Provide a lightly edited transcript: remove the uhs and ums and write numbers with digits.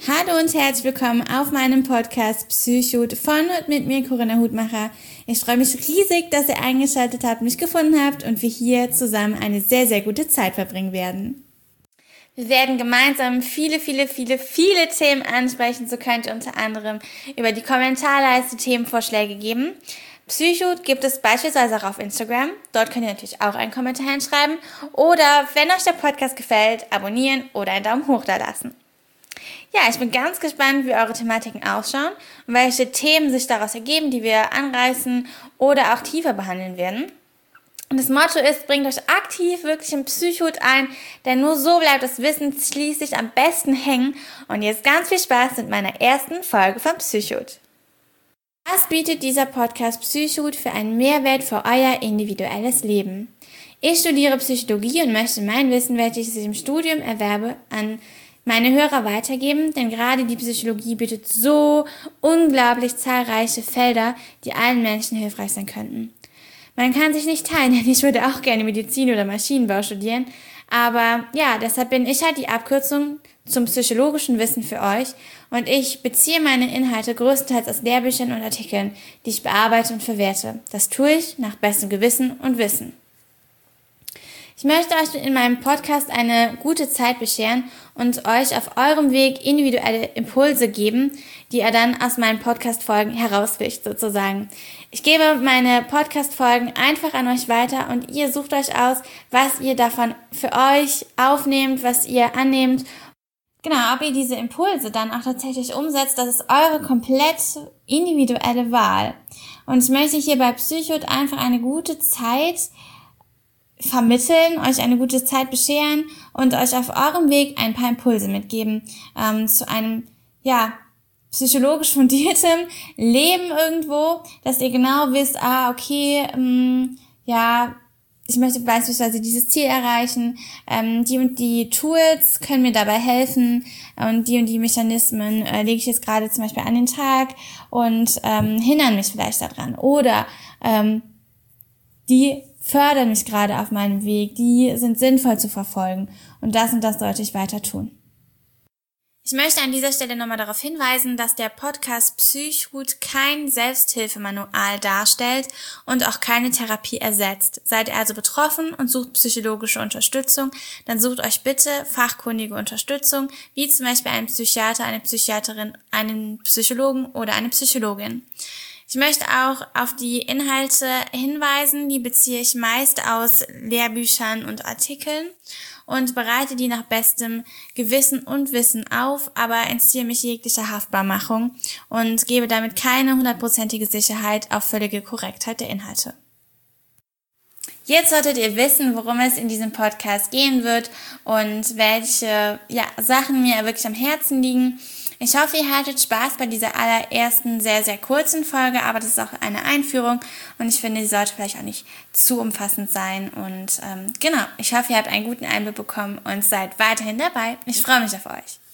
Hallo und herzlich willkommen auf meinem Podcast Psychhut von und mit mir, Corinna Hutmacher. Ich freue mich riesig, dass ihr eingeschaltet habt, mich gefunden habt und wir hier zusammen eine sehr, sehr gute Zeit verbringen werden. Wir werden gemeinsam viele Themen ansprechen. So könnt ihr unter anderem über die Kommentarleiste Themenvorschläge geben. Psychhut gibt es beispielsweise auch auf Instagram. Dort könnt ihr natürlich auch einen Kommentar hinschreiben. Oder wenn euch der Podcast gefällt, abonnieren oder einen Daumen hoch da lassen. Ja, ich bin ganz gespannt, wie eure Thematiken ausschauen und welche Themen sich daraus ergeben, die wir anreißen oder auch tiefer behandeln werden. Und das Motto ist, bringt euch aktiv wirklich in Psychhut ein, denn nur so bleibt das Wissen schließlich am besten hängen. Und jetzt ganz viel Spaß mit meiner ersten Folge von Psychhut. Was bietet dieser Podcast Psychhut für einen Mehrwert für euer individuelles Leben? Ich studiere Psychologie und möchte mein Wissen, welches ich im Studium erwerbe, an meine Hörer weitergeben, denn gerade die Psychologie bietet so unglaublich zahlreiche Felder, die allen Menschen hilfreich sein könnten. Man kann sich nicht teilen, denn ich würde auch gerne Medizin oder Maschinenbau studieren, aber ja, deshalb bin ich halt die Abkürzung zum psychologischen Wissen für euch und ich beziehe meine Inhalte größtenteils aus Lehrbüchern und Artikeln, die ich bearbeite und verwerte. Das tue ich nach bestem Gewissen und Wissen. Ich möchte euch in meinem Podcast eine gute Zeit bescheren und euch auf eurem Weg individuelle Impulse geben, die ihr dann aus meinen Podcast-Folgen herausfischt sozusagen. Ich gebe meine Podcast-Folgen einfach an euch weiter und ihr sucht euch aus, was ihr davon für euch aufnehmt, was ihr annehmt. Genau, ob ihr diese Impulse dann auch tatsächlich umsetzt, das ist eure komplett individuelle Wahl. Und ich möchte hier bei Psychhut einfach eine gute Zeit vermitteln, euch eine gute Zeit bescheren und euch auf eurem Weg ein paar Impulse mitgeben zu einem, psychologisch fundiertem Leben irgendwo, dass ihr genau wisst, ich möchte beispielsweise dieses Ziel erreichen, die und die Tools können mir dabei helfen und die Mechanismen lege ich jetzt gerade zum Beispiel an den Tag und hindern mich vielleicht daran oder die fördern mich gerade auf meinem Weg, die sind sinnvoll zu verfolgen und das sollte ich weiter tun. Ich möchte an dieser Stelle nochmal darauf hinweisen, dass der Podcast Psychhut kein Selbsthilfemanual darstellt und auch keine Therapie ersetzt. Seid ihr also betroffen und sucht psychologische Unterstützung, dann sucht euch bitte fachkundige Unterstützung, wie zum Beispiel einen Psychiater, eine Psychiaterin, einen Psychologen oder eine Psychologin. Ich möchte auch auf die Inhalte hinweisen, die beziehe ich meist aus Lehrbüchern und Artikeln und bereite die nach bestem Gewissen und Wissen auf, aber entziehe mich jeglicher Haftbarmachung und gebe damit keine 100%ige Sicherheit auf völlige Korrektheit der Inhalte. Jetzt solltet ihr wissen, worum es in diesem Podcast gehen wird und welche Sachen mir wirklich am Herzen liegen. Ich hoffe, ihr hattet Spaß bei dieser allerersten sehr, sehr kurzen Folge, aber das ist auch eine Einführung und ich finde, sie sollte vielleicht auch nicht zu umfassend sein. Und ich hoffe, ihr habt einen guten Einblick bekommen und seid weiterhin dabei. Ich freue mich auf euch.